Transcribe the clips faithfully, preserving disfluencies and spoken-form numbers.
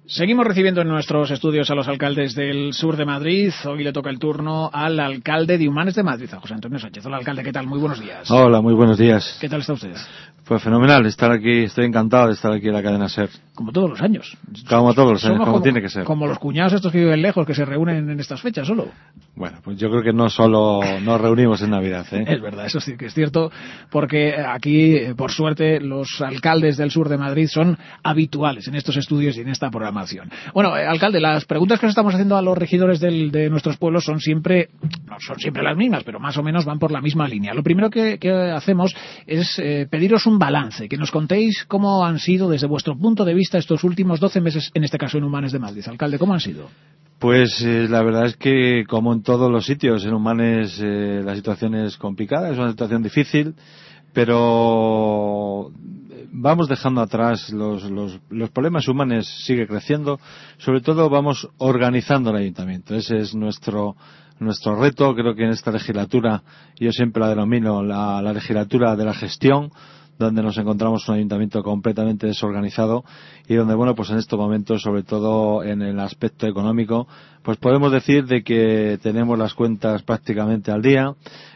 Seguimos recibiendo en nuestros estudios a los alcaldes del sur de Madrid. Hoy le toca el turno al alcalde de Humanes de Madrid, a José Antonio Sánchez. Hola, alcalde, ¿qué tal? Muy buenos días. Hola, muy buenos días. ¿Qué tal está usted? Pues fenomenal, estar aquí, estoy encantado de estar aquí en la cadena SER. Como todos los años. Como todos los años, como, como tiene que ser. Como los cuñados estos que viven lejos, que se reúnen en estas fechas solo. Bueno, pues yo creo que no solo nos reunimos en Navidad, ¿eh? Es verdad, eso sí que es cierto, porque aquí, por suerte, los alcaldes del sur de Madrid son habituales en estos estudios y en esta programación. Bueno, eh, alcalde, las preguntas que nos estamos haciendo a los regidores del, de nuestros pueblos son siempre, no son siempre las mismas, pero más o menos van por la misma línea. Lo primero que, que hacemos es eh, pediros un balance, que nos contéis cómo han sido desde vuestro punto de vista estos últimos doce meses, en este caso en Humanes de Madrid. Alcalde, ¿cómo han sido? Pues eh, la verdad es que, como en todos los sitios, en Humanes eh, la situación es complicada, es una situación difícil, pero vamos dejando atrás los, los, los problemas. Humanes sigue creciendo, sobre todo vamos organizando el ayuntamiento. Ese es nuestro nuestro reto. Creo que en esta legislatura, yo siempre la denomino la, la legislatura de la gestión, donde nos encontramos un ayuntamiento completamente desorganizado y donde, bueno, pues en estos momentos, sobre todo en el aspecto económico, pues podemos decir de que tenemos las cuentas prácticamente al día,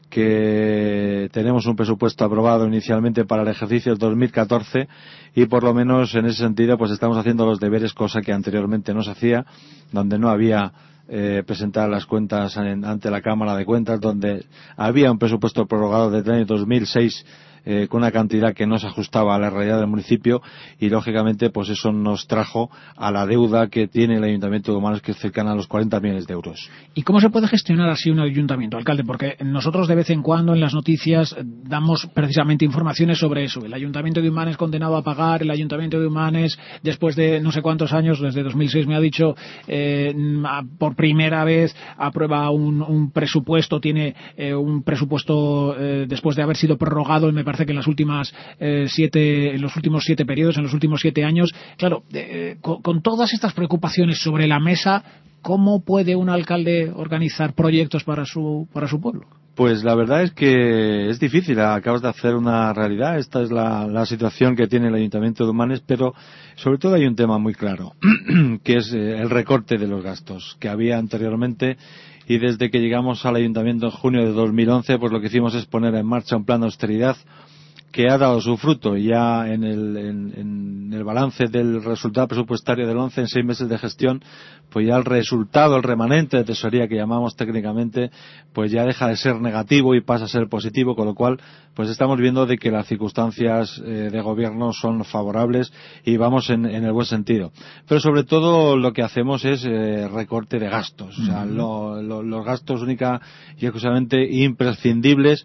que tenemos un presupuesto aprobado inicialmente para el ejercicio dos mil catorce y por lo menos en ese sentido pues estamos haciendo los deberes, cosa que anteriormente no se hacía, donde no había Eh, presentar las cuentas en, ante la Cámara de Cuentas, donde había un presupuesto prorrogado desde el año dos mil seis eh, con una cantidad que no se ajustaba a la realidad del municipio y lógicamente pues eso nos trajo a la deuda que tiene el Ayuntamiento de Humanes, que es cercana a los cuarenta millones de euros. ¿Y cómo se puede gestionar así un ayuntamiento, alcalde? Porque nosotros de vez en cuando en las noticias damos precisamente informaciones sobre eso. El Ayuntamiento de Humanes condenado a pagar, el Ayuntamiento de Humanes después de no sé cuántos años, desde dos mil seis me ha dicho, eh, por primera vez aprueba un, un presupuesto, tiene eh, un presupuesto eh, después de haber sido prorrogado, me parece que en las últimas eh, siete, en los últimos siete periodos, en los últimos siete años. Claro, eh, con, con todas estas preocupaciones sobre la mesa, ¿cómo puede un alcalde organizar proyectos para su para su pueblo? Pues la verdad es que es difícil, acabas de hacer una realidad, esta es la, la situación que tiene el Ayuntamiento de Humanes, pero sobre todo hay un tema muy claro, que es el recorte de los gastos que había anteriormente, y desde que llegamos al Ayuntamiento en junio de dos mil once, pues lo que hicimos es poner en marcha un plan de austeridad que ha dado su fruto ya en el, en, en el balance del resultado presupuestario del once en seis meses de gestión, pues ya el resultado, el remanente de tesorería que llamamos técnicamente, pues ya deja de ser negativo y pasa a ser positivo, con lo cual pues estamos viendo de que las circunstancias eh, de gobierno son favorables y vamos en, en el buen sentido. Pero sobre todo lo que hacemos es eh, recorte de gastos, o sea, lo, lo, los gastos única y exclusivamente imprescindibles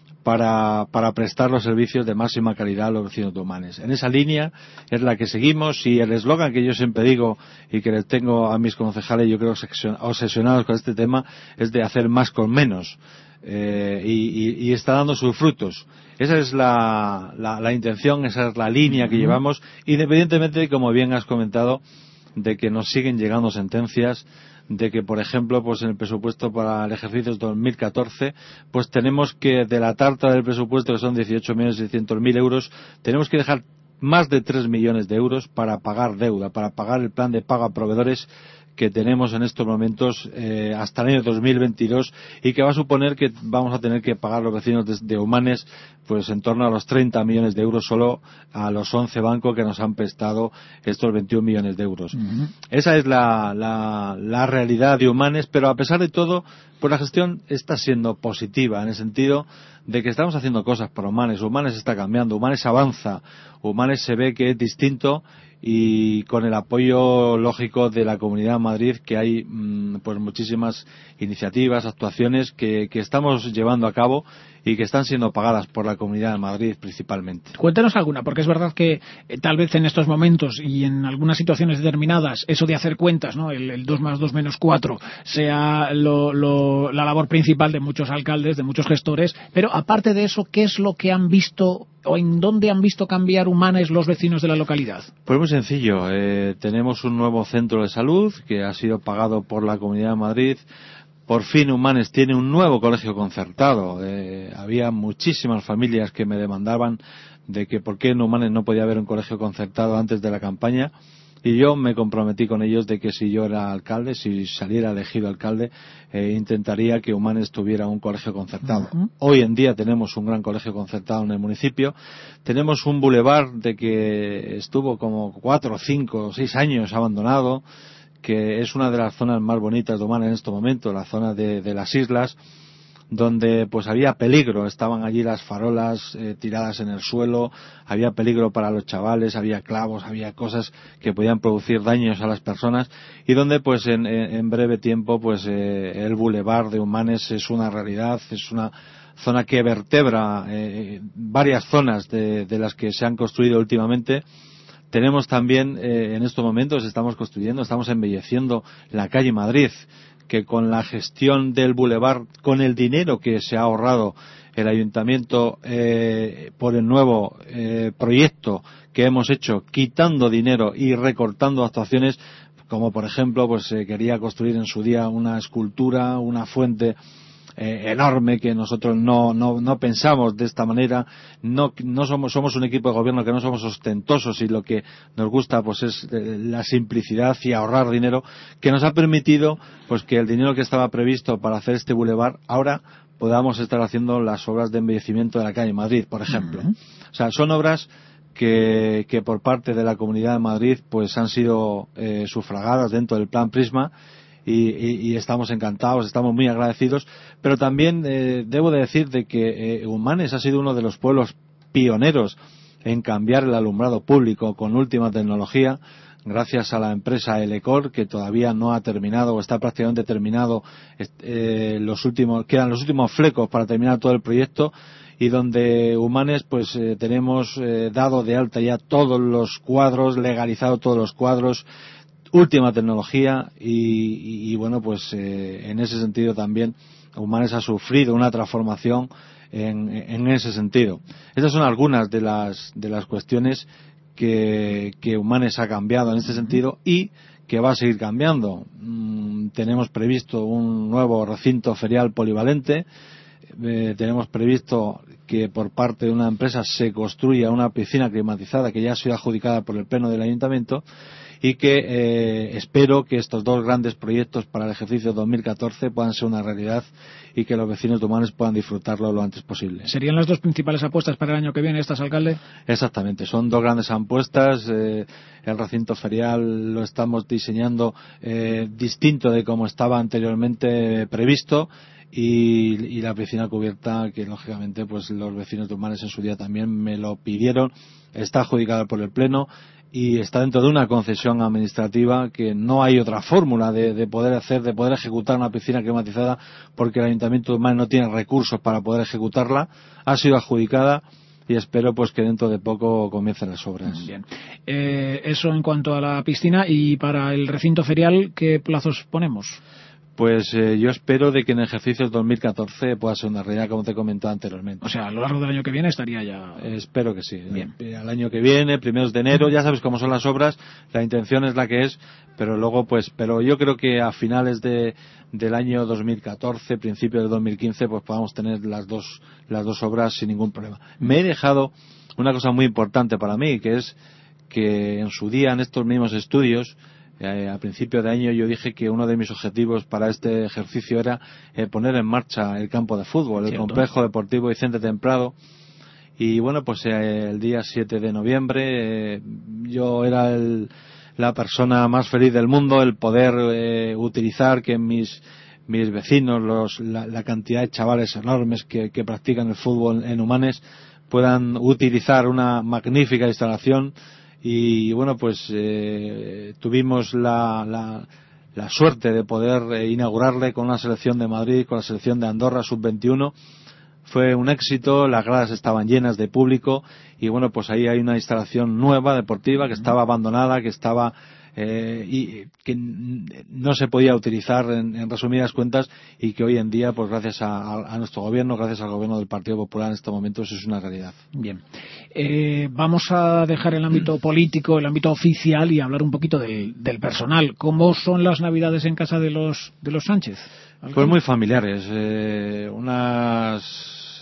para, para prestar los servicios de máxima calidad a los vecinos de Humanes. En esa línea es la que seguimos, y el eslogan que yo siempre digo y que les tengo a mis concejales, yo creo, obsesionados con este tema, es de hacer más con menos. Eh, y, y, y está dando sus frutos. Esa es la, la, la intención, esa es la línea que llevamos, independientemente, como bien has comentado, de que nos siguen llegando sentencias de que, por ejemplo, pues en el presupuesto para el ejercicio dos mil catorce, pues tenemos que, de la tarta del presupuesto, que son dieciocho millones seiscientos mil euros, tenemos que dejar más de tres millones de euros para pagar deuda, para pagar el plan de pago a proveedores que tenemos en estos momentos eh, hasta el año dos mil veintidós, y que va a suponer que vamos a tener que pagar los vecinos de, de Humanes pues en torno a los treinta millones de euros solo a los once bancos que nos han prestado estos veintiún millones de euros. Uh-huh. Esa es la, la, la realidad de Humanes, pero a pesar de todo, pues la gestión está siendo positiva en el sentido de que estamos haciendo cosas para Humanes. Humanes está cambiando, Humanes avanza, Humanes se ve que es distinto, y con el apoyo lógico de la Comunidad de Madrid, que hay mmm, pues muchísimas iniciativas, actuaciones que, que estamos llevando a cabo y que están siendo pagadas por la Comunidad de Madrid principalmente. Cuéntanos alguna, porque es verdad que eh, tal vez en estos momentos y en algunas situaciones determinadas, eso de hacer cuentas, ¿no? El, el dos más dos menos cuatro sea lo, lo, la labor principal de muchos alcaldes, de muchos gestores, pero aparte de eso, ¿qué es lo que han visto o en dónde han visto cambiar Humanes los vecinos de la localidad? Pues muy sencillo, eh, tenemos un nuevo centro de salud que ha sido pagado por la Comunidad de Madrid. Por fin Humanes tiene un nuevo colegio concertado. Eh, había muchísimas familias que me demandaban de que por qué en Humanes no podía haber un colegio concertado antes de la campaña, y yo me comprometí con ellos de que si yo era alcalde, si saliera elegido alcalde, eh, intentaría que Humanes tuviera un colegio concertado. Uh-huh. Hoy en día tenemos un gran colegio concertado en el municipio, tenemos un bulevar de que estuvo como cuatro, cinco, seis años abandonado, que es una de las zonas más bonitas de Humanes en este momento, la zona de, de las islas, donde pues había peligro, estaban allí las farolas eh, tiradas en el suelo, había peligro para los chavales, había clavos, había cosas que podían producir daños a las personas, y donde pues en, en breve tiempo pues eh, el bulevar de Humanes es una realidad, es una zona que vertebra eh, varias zonas de, de las que se han construido últimamente. Tenemos también, eh, en estos momentos estamos construyendo, estamos embelleciendo la calle Madrid, que con la gestión del bulevar, con el dinero que se ha ahorrado el ayuntamiento eh, por el nuevo eh, proyecto que hemos hecho, quitando dinero y recortando actuaciones, como por ejemplo, pues se quería construir en su día una escultura, una fuente Eh, enorme que nosotros no, no, no pensamos de esta manera, no, no somos, somos un equipo de gobierno que no somos ostentosos y lo que nos gusta pues es eh, la simplicidad y ahorrar dinero, que nos ha permitido pues que el dinero que estaba previsto para hacer este bulevar ahora podamos estar haciendo las obras de embellecimiento de la calle Madrid, por ejemplo. Uh-huh. O sea, son obras que, que por parte de la Comunidad de Madrid pues han sido eh, sufragadas dentro del plan Prisma. Y, y, y estamos encantados, estamos muy agradecidos, pero también eh, debo de decir de que eh, Humanes ha sido uno de los pueblos pioneros en cambiar el alumbrado público con última tecnología, gracias a la empresa Elecor, que todavía no ha terminado o está prácticamente terminado, eh, los últimos, quedan los últimos flecos para terminar todo el proyecto, y donde Humanes pues eh, tenemos eh, dado de alta ya todos los cuadros, legalizado todos los cuadros, última tecnología y, y, y bueno pues eh, en ese sentido también Humanes ha sufrido una transformación en, en ese sentido. Estas son algunas de las de las cuestiones que, que Humanes ha cambiado en este sentido y que va a seguir cambiando. Mm, tenemos previsto un nuevo recinto ferial polivalente, eh, tenemos previsto que por parte de una empresa se construya una piscina climatizada que ya ha sido adjudicada por el Pleno del Ayuntamiento, y que eh, espero que estos dos grandes proyectos para el ejercicio dos mil catorce puedan ser una realidad y que los vecinos de Humanes puedan disfrutarlo lo antes posible. ¿Serían las dos principales apuestas para el año que viene estas, alcalde? Exactamente, son dos grandes apuestas. Eh, el recinto ferial lo estamos diseñando eh, distinto de como estaba anteriormente previsto. Y, y la piscina cubierta, que lógicamente pues los vecinos de Humanes en su día también me lo pidieron, está adjudicada por el Pleno y está dentro de una concesión administrativa, que no hay otra fórmula de, de poder hacer, de poder ejecutar una piscina climatizada, porque el Ayuntamiento de Humanes no tiene recursos para poder ejecutarla. Ha sido adjudicada y espero pues que dentro de poco comiencen las obras. Bien. Eh, eso en cuanto a la piscina. Y para el recinto ferial, ¿qué plazos ponemos? Pues eh, yo espero de que en el ejercicio dos mil catorce pueda ser una realidad, como te he comentado anteriormente. O sea, a lo largo del año que viene estaría ya... Eh, espero que sí. Bien. Eh, al año que viene, primeros de enero, ya sabes cómo son las obras, la intención es la que es, pero luego pues, pero yo creo que a finales de del año dos mil catorce, principio de dos mil quince, pues podamos tener las dos, las dos obras sin ningún problema. Me he dejado una cosa muy importante para mí, que es que en su día, en estos mismos estudios, Eh, a principio de año yo dije que uno de mis objetivos para este ejercicio era eh, poner en marcha el campo de fútbol, el complejo deportivo Vicente Temprado, y bueno pues eh, el día siete de noviembre eh, yo era el, la persona más feliz del mundo, el poder eh, utilizar que mis mis vecinos, los, la, la cantidad de chavales enormes que, que practican el fútbol en Humanes puedan utilizar una magnífica instalación. Y bueno, pues eh, tuvimos la, la, la suerte de poder eh, inaugurarle con la selección de Madrid, con la selección de Andorra sub veintiuno. Fue un éxito, las gradas estaban llenas de público y bueno, pues ahí hay una instalación nueva deportiva que estaba abandonada, que estaba eh, y que no se podía utilizar en, en resumidas cuentas, y que hoy en día, pues gracias a, a nuestro gobierno, gracias al gobierno del Partido Popular en estos momentos, es una realidad. Bien. Eh, vamos a dejar el ámbito político, el ámbito oficial, y hablar un poquito del, del personal. ¿Cómo son las Navidades en casa de los de los Sánchez? Pues muy familiares, eh, unas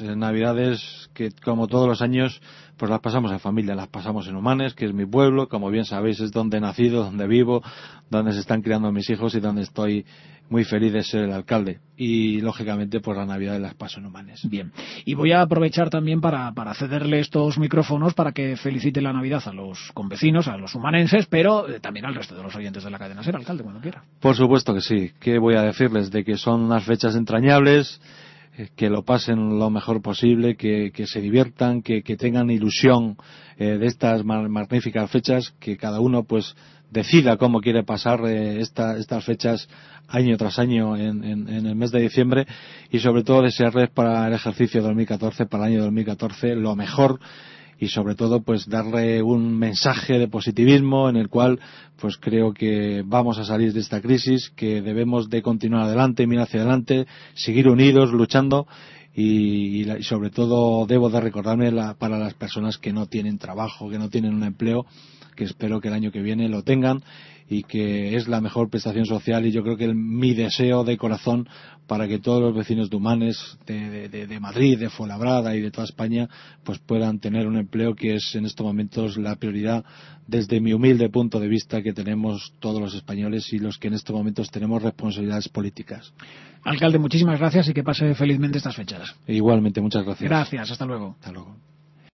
eh, navidades que, como todos los años, pues las pasamos en familia, las pasamos en Humanes, que es mi pueblo, como bien sabéis, es donde he nacido, donde vivo, donde se están criando mis hijos y donde estoy muy feliz de ser el alcalde. Y, lógicamente, pues las navidades las paso en Humanes. Bien. Y voy a aprovechar también para, para cederle estos micrófonos para que felicite la Navidad a los convecinos, a los humanenses, pero eh, también al resto de los oyentes de la cadena SER, alcalde, cuando quiera. Por supuesto que sí. ¿Qué voy a decirles? De que son unas fechas entrañables, que lo pasen lo mejor posible, que, que se diviertan, que, que tengan ilusión eh, de estas magníficas fechas, que cada uno pues decida cómo quiere pasar eh, esta, estas fechas año tras año en, en, en el mes de diciembre, y sobre todo desearles para el ejercicio dos mil catorce, para el año dos mil catorce, lo mejor, y sobre todo pues darle un mensaje de positivismo en el cual pues creo que vamos a salir de esta crisis, que debemos de continuar adelante, mirar hacia adelante, seguir unidos, luchando, y, y sobre todo debo de recordarme la, para las personas que no tienen trabajo, que no tienen un empleo, que espero que el año que viene lo tengan, y que es la mejor prestación social, y yo creo que el, mi deseo de corazón para que todos los vecinos de Humanes, de, de, de Madrid, de Fuenlabrada y de toda España pues puedan tener un empleo, que es en estos momentos la prioridad desde mi humilde punto de vista que tenemos todos los españoles y los que en estos momentos tenemos responsabilidades políticas. Alcalde, muchísimas gracias y que pase felizmente estas fechas. E igualmente, muchas gracias. Gracias, hasta luego. Hasta luego.